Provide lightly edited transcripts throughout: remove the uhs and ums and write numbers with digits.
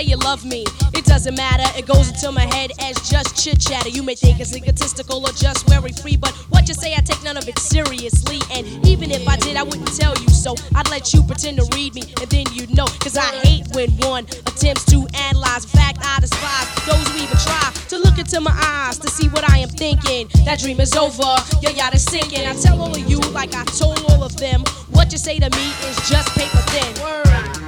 say you love me, it doesn't matter. It goes into my head as just chit chatter. You may think it's egotistical or just very free, but what you say, I take none of it seriously. And even if I did, I wouldn't tell you so. I'd let you pretend to read me, and then you'd know. Cause I hate when one attempts to analyze. In fact, I despise those who even try to look into my eyes to see what I am thinking. That dream is over, your yacht is sinking. I tell all of you like I told all of them. What you say to me is just paper thin. Word.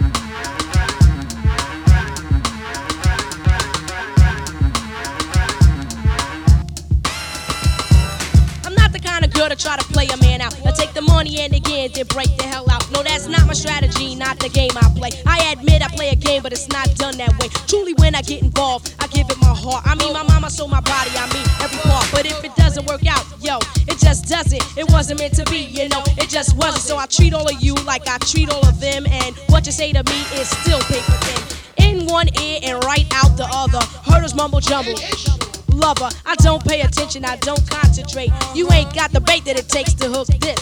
Girl to try to play a man out. I take the money and again, then break the hell out. No, that's not my strategy, not the game I play. I admit I play a game, but it's not done that way. Truly, when I get involved, I give it my heart. I mean, my mama sold my body, I mean, every part. But if it doesn't work out, yo, it just doesn't. It wasn't meant to be, you know, it just wasn't. So I treat all of you like I treat all of them. And what you say to me is still paper thin. In one ear and right out the other. Herders mumble jumble. Lover, I don't pay attention, I don't concentrate. You ain't got the bait that it takes to hook this.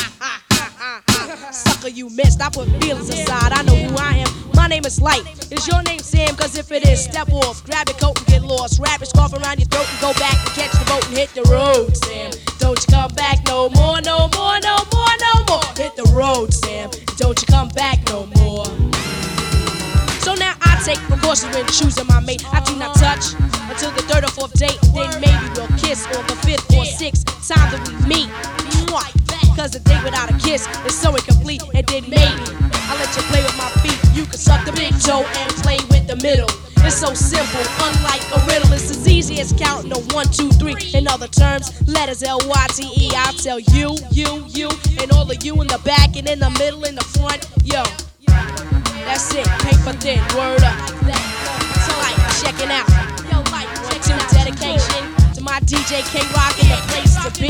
Sucker, you missed. I put feelings aside. I know who I am. My name is Light. Is your name Sam? Cause if it is, step off. Grab your coat and get lost. Wrap your scarf around your throat and go back and catch the boat and hit the road, Sam. Don't you come back no more, no more, no more, no more. Hit the road, Sam. Don't you come back no more. So now I take precautions when choosing my mate. I do not touch until the third or fourth date. Then maybe we'll kiss on the fifth or sixth time that we meet. Cause a date without a kiss is so incomplete. And then maybe I'll let you play with my feet. You can suck the big toe and play with the middle. It's so simple, unlike a riddle. It's as easy as counting to 1, 2, 3. In other terms, letters L-Y-T-E. I'll tell you, and all of you in the back and in the middle, in the front. Yo, that's it, paper thin, word up. So like, checking out. Yo, like, 1, 2, dedication to my DJ K-Rock and the place to be.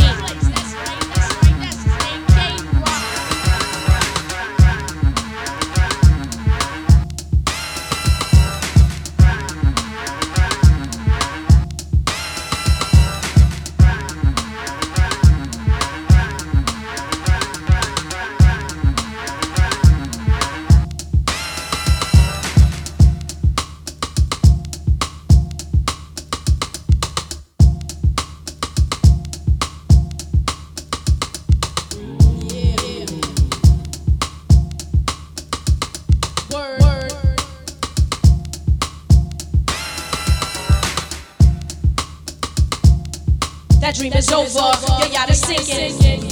That dream is over, your yacht is sinking.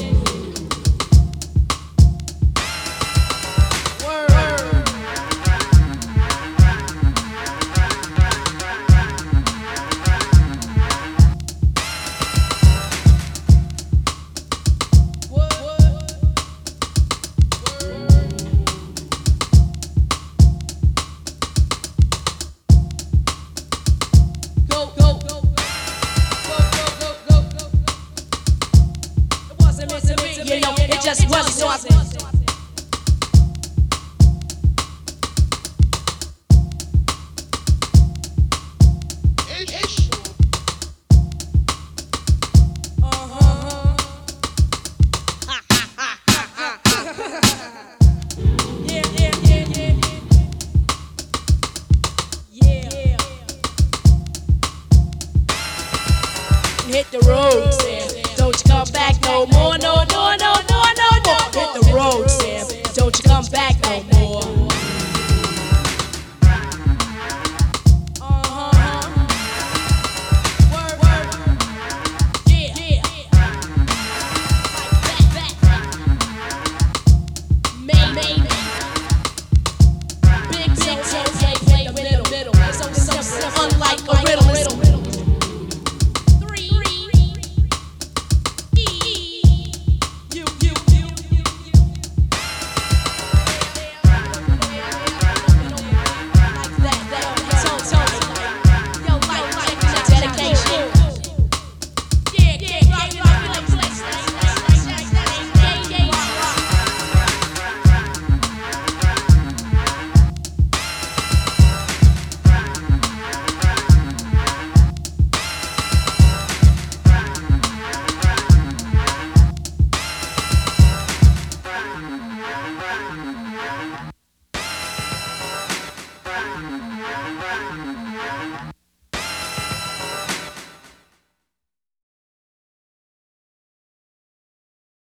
You know, it just wasn't, so I said. Hit the road, Sam. Don't you come back no more, no more, no more, no more. Hit the road, Sam. Don't you come back no more.